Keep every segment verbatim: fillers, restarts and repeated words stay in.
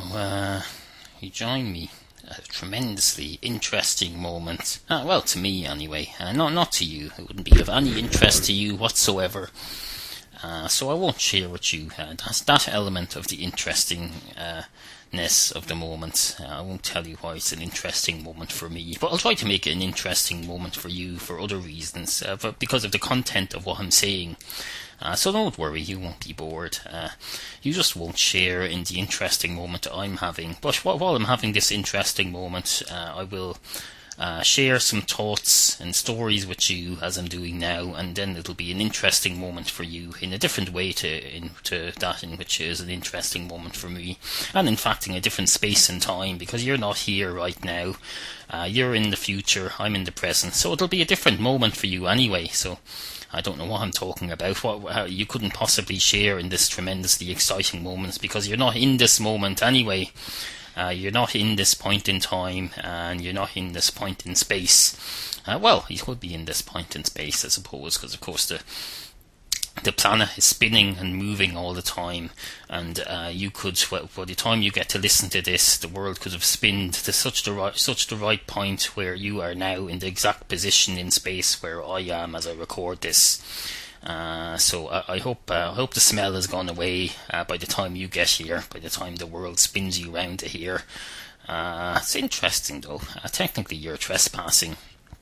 uh, you join me. A tremendously interesting moment. Uh, well, to me anyway. Uh, not not to you. It wouldn't be of any interest to you whatsoever. Uh, so I won't share with you uh, that, that element of the interestingness of the moment. Uh, I won't tell you why it's an interesting moment for me, but I'll try to make it an interesting moment for you for other reasons, uh, but because of the content of what I'm saying. Uh, so don't worry, you won't be bored. Uh, you just won't share in the interesting moment I'm having. But while I'm having this interesting moment, uh, I will uh, share some thoughts and stories with you as I'm doing now, and then it'll be an interesting moment for you in a different way to, in, to that in which is an interesting moment for me. And in fact in a different space and time, because you're not here right now. Uh, you're in the future, I'm in the present. So it'll be a different moment for you anyway, so I don't know what I'm talking about. What how you couldn't possibly share in this tremendously exciting moment because you're not in this moment anyway. Uh, you're not in this point in time, and you're not in this point in space. Uh, well, you could be in this point in space, I suppose, because of course the the planet is spinning and moving all the time, and uh, you could, well, by the time you get to listen to this, the world could have spinned to such the right, such the right point where you are now in the exact position in space where I am as I record this. Uh, so I, I hope uh, I hope the smell has gone away uh, by the time you get here, by the time the world spins you round to here. Uh, it's interesting though. Uh, technically you're trespassing.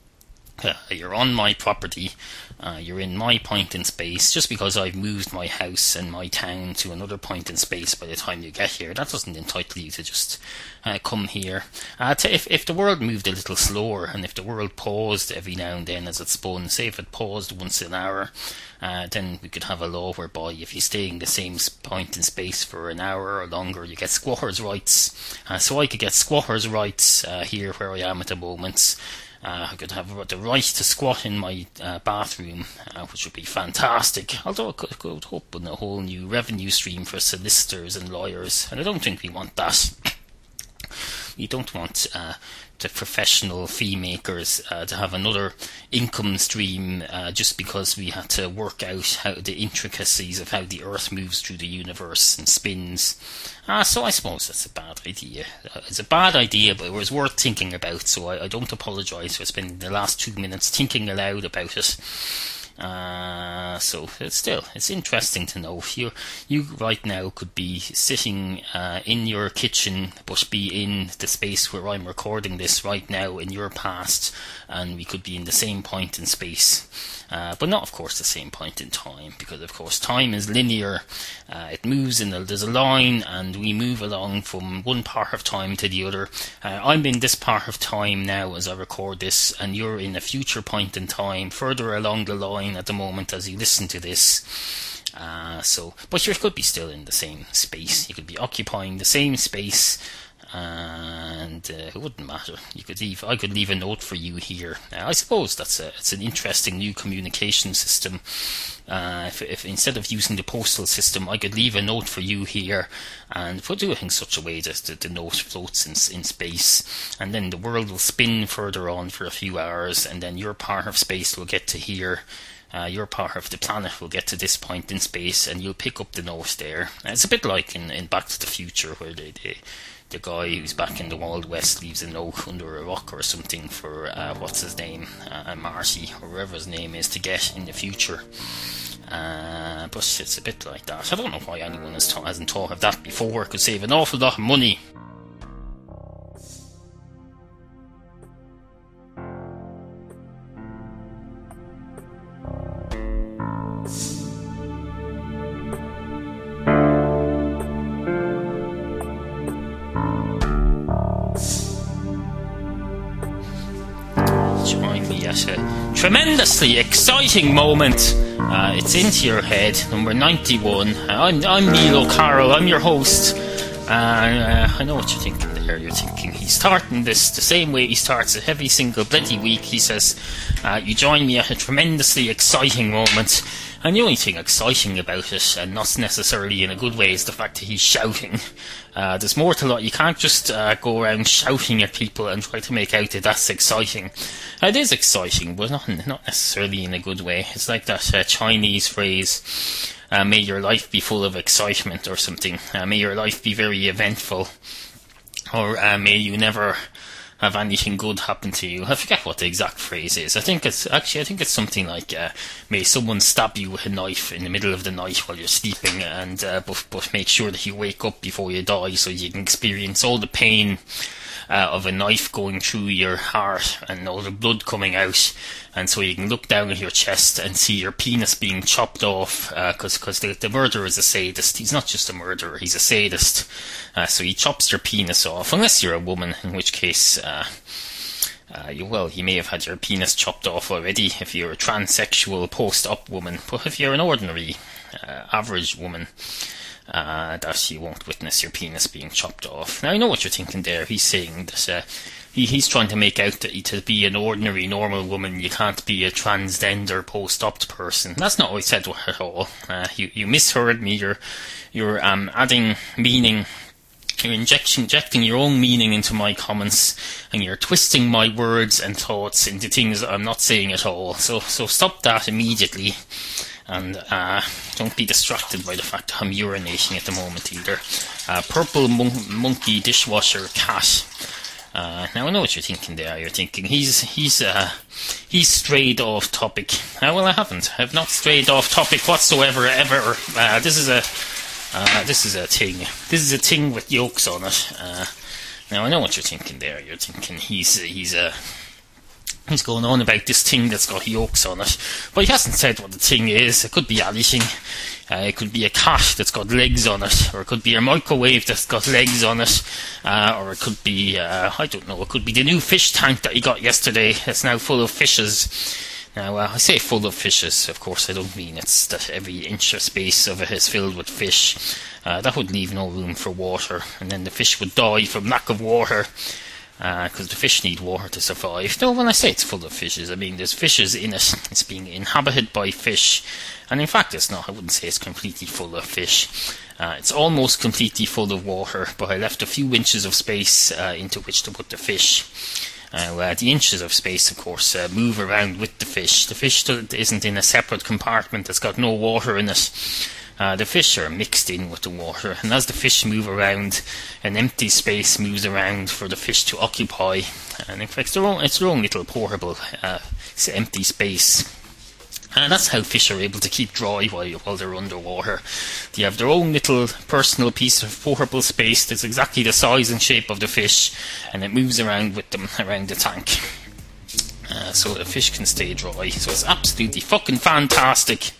Uh, you're on my property, uh, you're in my point in space. Just because I've moved my house and my town to another point in space by the time you get here, that doesn't entitle you to just uh, come here. Uh, to, if, if the world moved a little slower, and if the world paused every now and then as it spun, say if it paused once an hour, uh, then we could have a law whereby if you stay in the same point in space for an hour or longer, you get squatters' rights. Uh, so I could get squatters' rights uh, here where I am at the moment. Uh, I could have the right to squat in my uh, bathroom, uh, which would be fantastic. Although it could, could open a whole new revenue stream for solicitors and lawyers, and I don't think we want that. We don't want uh, the professional fee makers uh, to have another income stream uh, just because we had to work out how the intricacies of how the Earth moves through the universe and spins. Uh, so I suppose that's a bad idea. Uh, it's a bad idea, but it was worth thinking about, so I, I don't apologise for spending the last two minutes thinking aloud about it. Uh, so it's still, it's interesting to know. You, you right now could be sitting uh, in your kitchen, but be in the space where I'm recording this right now in your past, and we could be in the same point in space. Uh, but not, of course, the same point in time, because, of course, time is linear. Uh, it moves in a, there's a line, and we move along from one part of time to the other. Uh, I'm in this part of time now as I record this, and you're in a future point in time, further along the line at the moment as you listen to this. Uh, so, but you could be still in the same space. You could be occupying the same space, and uh, it wouldn't matter. You could leave. I could leave a note for you here. Uh, I suppose that's a, it's an interesting new communication system. Uh, if, if instead of using the postal system, I could leave a note for you here, and put it in such a way that the, the note floats in, in space, and then the world will spin further on for a few hours, and then your part of space will get to here. Uh, your part of the planet will get to this point in space, and you'll pick up the note there. Uh, it's a bit like in, in Back to the Future, where they, they the guy who's back in the Wild West leaves a note under a rock or something for, uh, what's his name, uh, Marty, or whatever his name is, to get in the future. Uh, but it's a bit like that. I don't know why anyone has ta- hasn't thought of that before. It could save an awful lot of money. Join me at a tremendously exciting moment. Uh, it's Into Your Head, number ninety-one. Uh, I'm, I'm Neil O'Carroll, I'm your host. And uh, I know what you're thinking there. You're thinking he's starting this the same way he starts a heavy single bloody week. He says, uh, you join me at a tremendously exciting moment. And the only thing exciting about it, and not necessarily in a good way, is the fact that he's shouting. Uh, there's more to life. You can't just uh, go around shouting at people and try to make out that that's exciting. Uh, it is exciting, but not not necessarily in a good way. It's like that uh, Chinese phrase, Uh, may your life be full of excitement or something. Uh, may your life be very eventful. Or uh, may you never have anything good happen to you. I forget what the exact phrase is. I think it's actually I think it's something like uh, may someone stab you with a knife in the middle of the night while you're sleeping, and uh, but but make sure that you wake up before you die so you can experience all the pain uh, of a knife going through your heart and all the blood coming out, and so you can look down at your chest and see your penis being chopped off, because uh, because the, the murderer is a sadist. He's not just a murderer, he's a sadist. Uh, so he chops your penis off, unless you're a woman, in which case, uh, uh, you, well, you may have had your penis chopped off already if you're a transsexual post-op woman. But if you're an ordinary, uh, average woman, uh, that you won't witness your penis being chopped off. Now, I know what you're thinking there. He's saying that uh, he, he's trying to make out that to be an ordinary, normal woman, you can't be a transgender post-op person. That's not what I said at all. Uh, you, you misheard me. You're, you're um, adding meaning. You're injection, injecting your own meaning into my comments, and you're twisting my words and thoughts into things that I'm not saying at all. So, so stop that immediately, and uh, don't be distracted by the fact that I'm urinating at the moment either. Uh, purple mon- monkey dishwasher cat. Uh, now I know what you're thinking there. You're thinking he's he's uh, he's strayed off topic. Uh, well, I haven't. I've not strayed off topic whatsoever ever. Uh, this is a. Uh, this is a thing. This is a thing with yolks on it. Uh, now I know what you're thinking there. You're thinking he's he's uh, he's going on about this thing that's got yolks on it, but he hasn't said what the thing is. It could be anything. Uh, it could be a cat that's got legs on it, or it could be a microwave that's got legs on it, uh, or it could be uh, I don't know. It could be the new fish tank that he got yesterday. It's now full of fishes. Now, uh, I say full of fishes, of course I don't mean it's that every inch of space of it is filled with fish. Uh, that would leave no room for water, and then the fish would die from lack of water, because uh, the fish need water to survive. No, when I say it's full of fishes, I mean there's fishes in it. It's being inhabited by fish, and in fact it's not. I wouldn't say it's completely full of fish. Uh, it's almost completely full of water, but I left a few inches of space uh, into which to put the fish. Uh, uh, the inches of space, of course, uh, move around with the fish. The fish isn't in a separate compartment that's got no water in it. Uh, the fish are mixed in with the water, and as the fish move around, an empty space moves around for the fish to occupy. And in fact, it's their own, it's their own little portable uh, empty space. And that's how fish are able to keep dry while, while they're underwater. They have their own little personal piece of portable space that's exactly the size and shape of the fish, and it moves around with them around the tank. Uh, so the fish can stay dry. So it's absolutely fucking fantastic.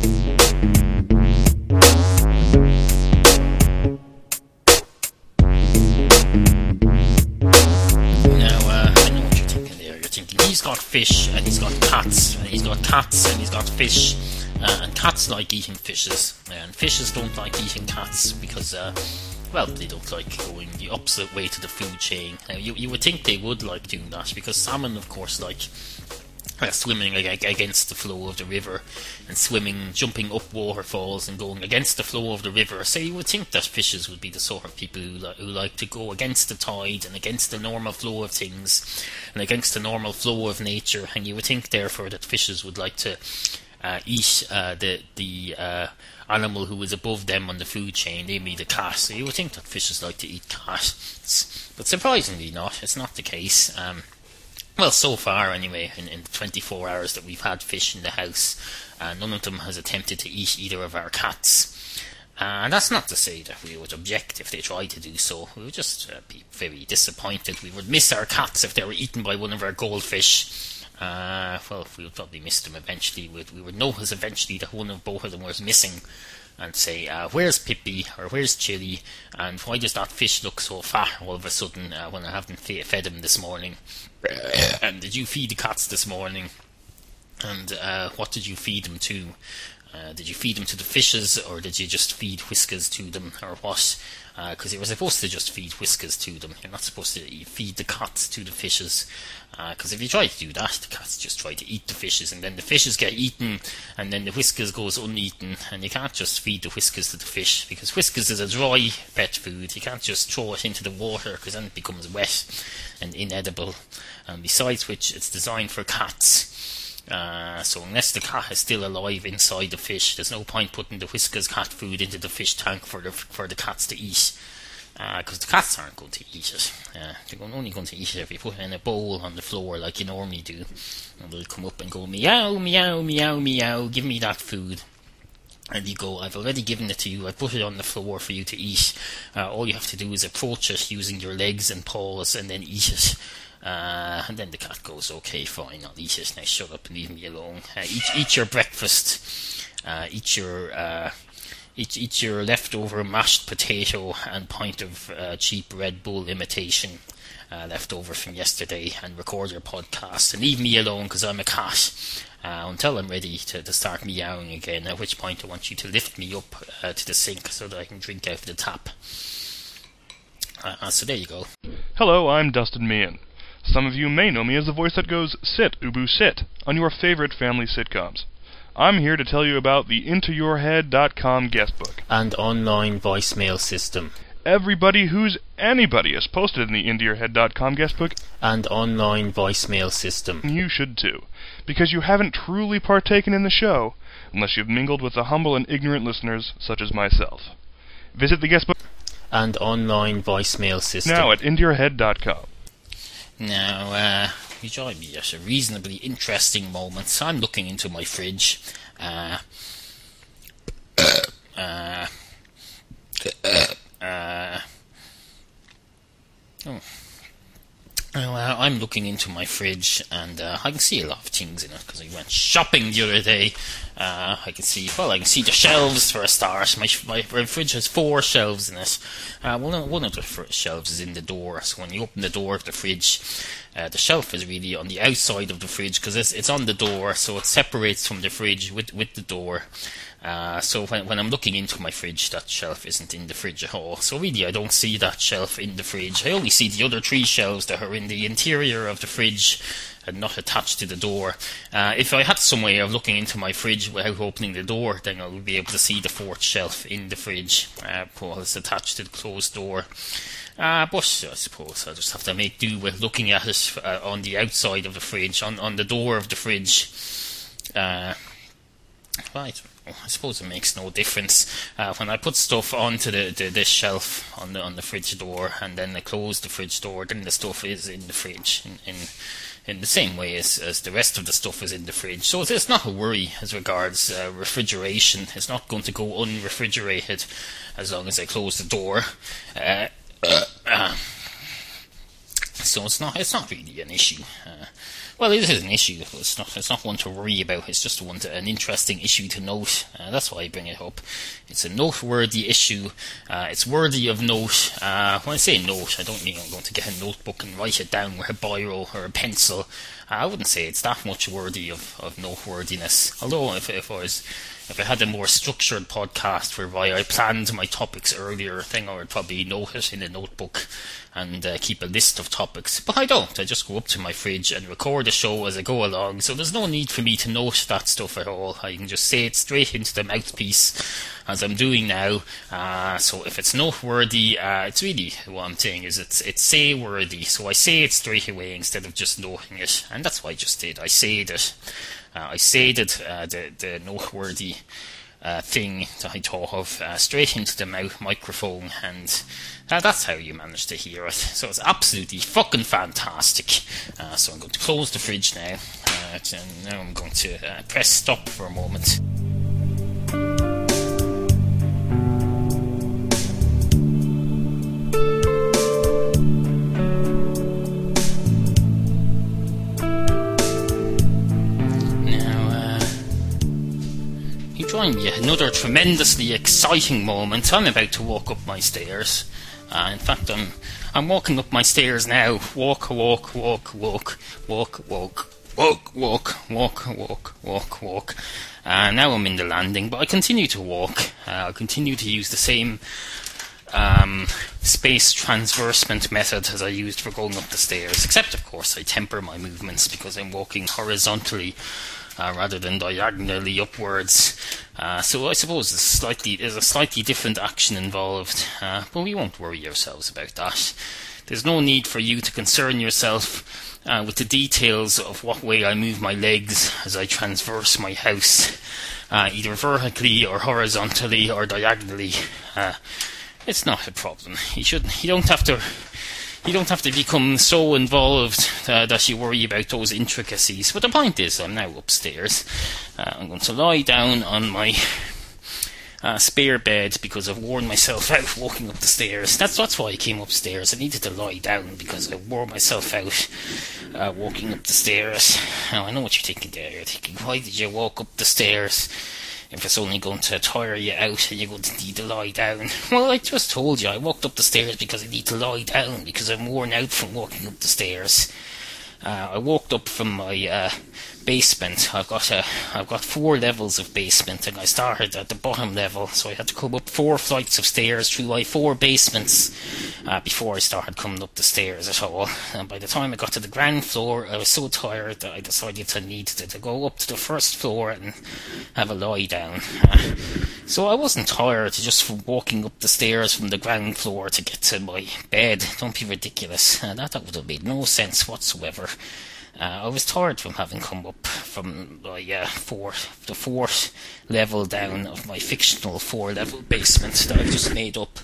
He's got fish, and he's got cats, and he's got cats, and he's got fish, uh, and cats like eating fishes, and fishes don't like eating cats, because, uh, well, they don't like going the opposite way to the food chain. Now, you, you would think they would like doing that, because salmon, of course, like uh, swimming ag- against the flow of the river, and swimming, jumping up waterfalls, and going against the flow of the river. So you would think that fishes would be the sort of people who, li- who like to go against the tide, and against the normal flow of things, and against the normal flow of nature, and you would think therefore that fishes would like to uh, eat uh, the the uh, animal who is above them on the food chain, namely the cat. So you would think that fishes like to eat cats, but surprisingly not. It's not the case. Um, well, so far anyway, in, in the twenty-four hours that we've had fish in the house, uh, none of them has attempted to eat either of our cats. Uh, and that's not to say that we would object if they tried to do so. We would just uh, be very disappointed. We would miss our cats if they were eaten by one of our goldfish. Uh, well, we would probably miss them eventually. We'd, we would notice eventually that one of both of them was missing, and say, uh, where's Pippi, or where's Chili, and why does that fish look so fat all of a sudden uh, when I haven't fe- fed him this morning? And did you feed the cats this morning? And uh, what did you feed them to? Uh, did you feed them to the fishes, or did you just feed whiskers to them, or what? Because uh, you were supposed to just feed whiskers to them. You're not supposed to feed the cats to the fishes. Because uh, if you try to do that, the cats just try to eat the fishes, and then the fishes get eaten, and then the whiskers goes uneaten, and you can't just feed the whiskers to the fish, because whiskers is a dry pet food. You can't just throw it into the water, because then it becomes wet and inedible. And besides which, it's designed for cats. Uh, so unless the cat is still alive inside the fish, there's no point putting the Whiskas cat food into the fish tank for the for the cats to eat. Because uh, the cats aren't going to eat it. Uh, they're only going to eat it if you put it in a bowl on the floor like you normally do. And they'll come up and go, meow, meow, meow, meow, give me that food. And you go, I've already given it to you, I put it on the floor for you to eat. Uh, all you have to do is approach it using your legs and paws and then eat it. Uh, and then the cat goes, okay, fine, I'll eat it. Now shut up and leave me alone. Uh, eat, eat your breakfast. Uh, eat your... Uh, Eat, eat your leftover mashed potato and pint of uh, cheap Red Bull imitation uh, left over from yesterday, and record your podcast and leave me alone because I'm a cat uh, until I'm ready to, to start meowing again, at which point I want you to lift me up uh, to the sink so that I can drink out of the tap. Uh, so there you go. Hello, I'm Dustin Meehan. Some of you may know me as the voice that goes, "Sit, Ubu, sit," on your favorite family sitcoms. I'm here to tell you about the into your head dot com guestbook. And online voicemail system. Everybody who's anybody is posted in the into your head dot com guestbook. And online voicemail system. You should too, because you haven't truly partaken in the show unless you've mingled with the humble and ignorant listeners such as myself. Visit the guestbook and online voicemail system now at into your head dot com. Now, uh... you join me at a reasonably interesting moment. I'm looking into my fridge. Uh, uh, uh, oh. Well, uh, I'm looking into my fridge, and uh, I can see a lot of things in it because I went shopping the other day. Uh, I can see, well, I can see the shelves for a start. My my, my fridge has four shelves in it. Uh, well, one of the fr- shelves is in the door, so when you open the door of the fridge, uh, the shelf is really on the outside of the fridge because it's it's on the door, so it separates from the fridge with with the door. Uh, so when when I'm looking into my fridge, that shelf isn't in the fridge at all. So really, I don't see that shelf in the fridge. I only see the other three shelves that are in the interior of the fridge and not attached to the door. Uh, if I had some way of looking into my fridge without opening the door, then I would be able to see the fourth shelf in the fridge, uh, while it's attached to the closed door. Uh, but I suppose I'll just have to make do with looking at it uh, on the outside of the fridge, on, on the door of the fridge. Uh, right. I suppose it makes no difference. Uh, when I put stuff onto the, the this shelf on the on the fridge door, and then I close the fridge door, then the stuff is in the fridge in in, in the same way as, as the rest of the stuff is in the fridge. So it's not a worry as regards uh, refrigeration. It's not going to go unrefrigerated as long as I close the door. Uh, uh, uh, so it's not it's not really an issue. Uh, Well, it is an issue. It's not. It's not one to worry about. It's just one to, an interesting issue to note. Uh, that's why I bring it up. It's a noteworthy issue. Uh, it's worthy of note. Uh, when I say note, I don't mean I'm going to get a notebook and write it down with a biro or a pencil. Uh, I wouldn't say it's that much worthy of, of noteworthiness. Although, if, if I was, if I had a more structured podcast whereby I planned my topics earlier, I think I would probably note it in a notebook and uh, keep a list of topics. But I don't. I just go up to my fridge and record the show as I go along, so there's no need for me to note that stuff at all. I can just say it straight into the mouthpiece, as I'm doing now. Uh, so if it's noteworthy, uh, it's really, what I'm saying is it's it's say-worthy. So I say it straight away instead of just noting it, and that's what I just did. I said it. Uh, I said it, uh, the, the noteworthy Uh, thing that I thought of uh, straight into the mouth microphone, and uh, that's how you manage to hear it. So it's absolutely fucking fantastic. Uh, so I'm going to close the fridge now, uh, and now I'm going to uh, press stop for a moment. Join me at another tremendously exciting moment. I'm about to walk up my stairs. Uh, in fact, I'm I'm walking up my stairs now. Walk, walk, walk, walk, walk, walk, walk, walk, walk, walk, walk, walk. Uh, now I'm in the landing, but I continue to walk. Uh, I continue to use the same um, space transversement method as I used for going up the stairs. Except, of course, I temper my movements because I'm walking horizontally Uh, rather than diagonally upwards. Uh, so I suppose there's, slightly, there's a slightly different action involved, uh, but we won't worry ourselves about that. there's no need for you to concern yourself uh, with the details of what way I move my legs as I transverse my house, uh, either vertically or horizontally or diagonally. Uh, it's not a problem. You shouldn't. You don't have to. You don't have to become so involved uh, that you worry about those intricacies. But the point is, I'm now upstairs. Uh, I'm going to lie down on my uh, spare bed because I've worn myself out walking up the stairs. That's that's why I came upstairs. I needed to lie down because I wore myself out uh, walking up the stairs. Now, I know what you're thinking there. You're thinking, why did you walk up the stairs if it's only going to tire you out and you're going to need to lie down? Well, I just told you, I walked up the stairs because I need to lie down, because I'm worn out from walking up the stairs. Uh, I walked up from my uh, basement. I've got a, I've got four levels of basement, and I started at the bottom level, so I had to come up four flights of stairs through my four basements uh, before I started coming up the stairs at all. And by the time I got to the ground floor, I was so tired that I decided I needed to, to go up to the first floor and have a lie down. Uh, so I wasn't tired just from walking up the stairs from the ground floor to get to my bed. Don't be ridiculous. Uh, that, that would have made no sense whatsoever. Uh, I was tired from having come up from my uh, fourth, the fourth level down of my fictional four-level basement that I've just made up.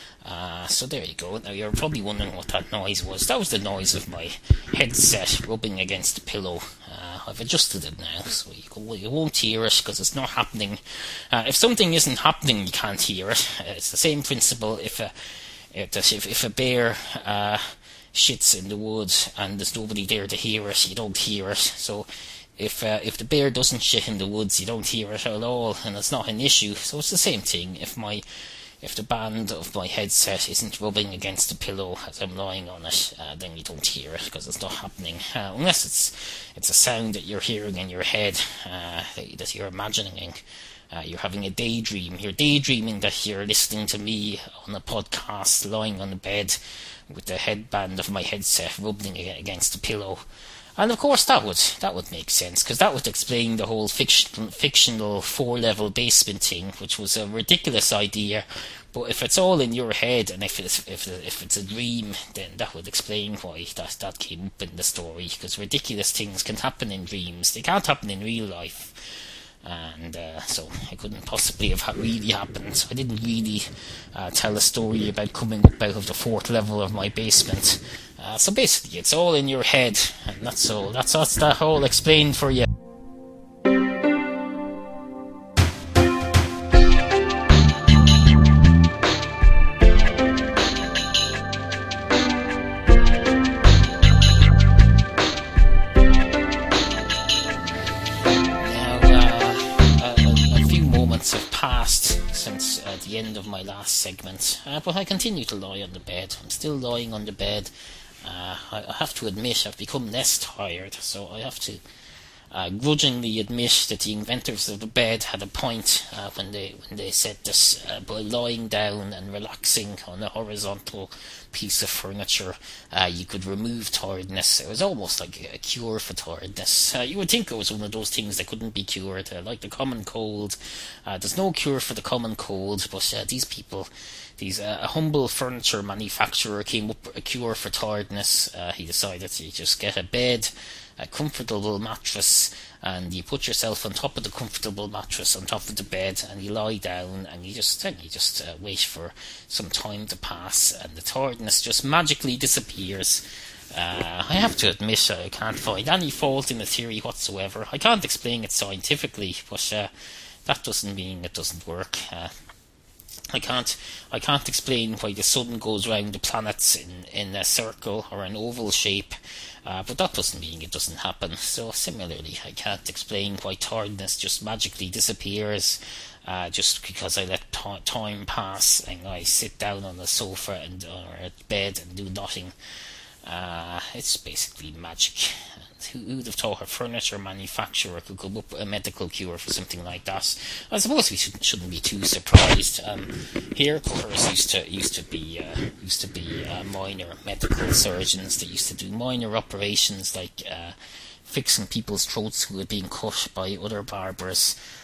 Uh, so there you go. Now you're probably wondering what that noise was. That was the noise of my headset rubbing against the pillow. Uh, I've adjusted it now, so you, go, you won't hear it because it's not happening. Uh, if something isn't happening, you can't hear it. Uh, it's the same principle if a if, if a bear Uh, shits in the woods and there's nobody there to hear it, you don't hear it. So if uh, if the bear doesn't shit in the woods, you don't hear it at all, and it's not an issue. So it's the same thing. If my if the band of my headset isn't rubbing against the pillow as I'm lying on it, uh, then you don't hear it because it's not happening. Uh, unless it's it's a sound that you're hearing in your head, uh, that, that you're imagining. Uh, you're having a daydream. You're daydreaming that you're listening to me on a podcast, lying on the bed with the headband of my headset rubbing against the pillow. And of course that would that would make sense, because that would explain the whole fiction, fictional four-level basement thing, which was a ridiculous idea. But if it's all in your head, and if it's if if it's a dream, then that would explain why that that came up in the story. Because ridiculous things can happen in dreams; they can't happen in real life. And uh, so it couldn't possibly have ha- really happened. I didn't really uh, tell a story about coming up out of the fourth level of my basement. Uh, so basically, it's all in your head, and that's all. That's that's that all explained for you. Since uh, the end of my last segment, uh, but I continue to lie on the bed. I'm still lying on the bed. Uh, I, I have to admit I've become less tired, so I have to uh, grudgingly admit that the inventors of the bed had a point uh, when they when they said this. Uh, by lying down and relaxing on a horizontal piece of furniture, uh, you could remove tiredness. It was almost like a cure for tiredness. Uh, you would think it was one of those things that couldn't be cured, uh, like the common cold. Uh, there's no cure for the common cold, but uh, these people, these uh, a humble furniture manufacturer came up with a cure for tiredness. Uh, he decided to just get a bed, a comfortable mattress, and you put yourself on top of the comfortable mattress on top of the bed, and you lie down, and you just and you just uh, wait for some time to pass, and the tiredness just magically disappears. Uh, I have to admit I can't find any fault in the theory whatsoever. I can't explain it scientifically, but uh, that doesn't mean it doesn't work. Uh, I can't I can't explain why the sun goes round the planets in, in a circle or an oval shape, uh, but that doesn't mean it doesn't happen. So similarly, I can't explain why tiredness just magically disappears uh, just because I let t- time pass and I sit down on the sofa and or at bed and do nothing. Uh, it's basically magic. Who would have thought a furniture manufacturer could come up with a medical cure for something like that? I suppose we shouldn't, shouldn't be too surprised. Um, hair cutters used to used to be uh, used to be uh, minor medical surgeons that used to do minor operations like uh, fixing people's throats who had been cut by other barbers.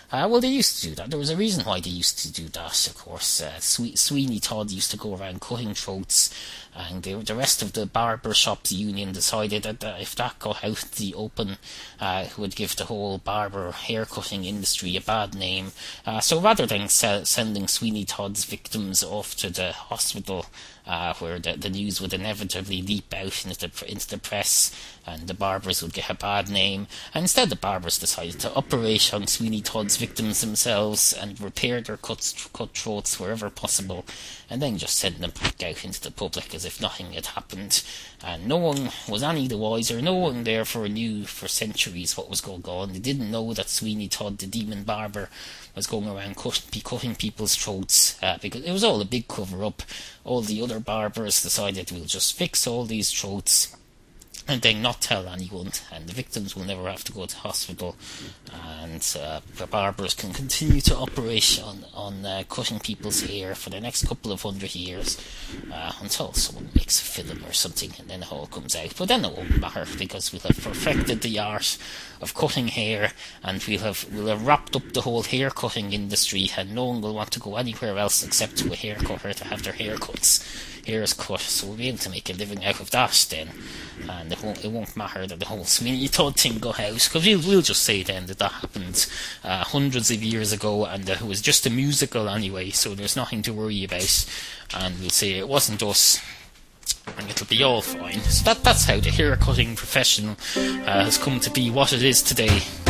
Uh, well, they used to do that. There was a reason why they used to do that, of course. Uh, Swe- Sweeney Todd used to go around cutting throats, and the, the rest of the barber shops union decided that uh, if that got out in the open, uh, it would give the whole barber haircutting industry a bad name. Uh, so rather than se- sending Sweeney Todd's victims off to the hospital, uh, where the, the news would inevitably leap out into the, into the press, and the barbers would get a bad name, and instead the barbers decided to operate on Sweeney Todd's victims themselves and repair their cut, cut throats wherever possible, and then just send them back out into the public as if nothing had happened. And no one was any the wiser. No one therefore knew for centuries what was going on. They didn't know that Sweeney Todd, the demon barber, was going around cut, be cutting people's throats, uh, because it was all a big cover-up. All the other barbers decided, we'll just fix all these throats and then not tell anyone, and the victims will never have to go to hospital, and uh, the barbers can continue to operate on, on uh, cutting people's hair for the next couple of hundred years, uh, until someone makes a film or something, and then it all comes out. But then it won't matter, because we'll have perfected the art of cutting hair, and we'll have we'll have wrapped up the whole hair cutting industry, and no one will want to go anywhere else except to a hair cutter to have their haircuts. Hairs cut, so we'll be able to make a living out of that then, and it won't, it won't matter that the whole Sweeney Todd thing got out, because we'll, we'll just say then that that happened uh, hundreds of years ago, and that it was just a musical anyway, so there's nothing to worry about, and we'll say it wasn't us, and it'll be all fine. So that that's how the hair cutting profession uh, has come to be what it is today.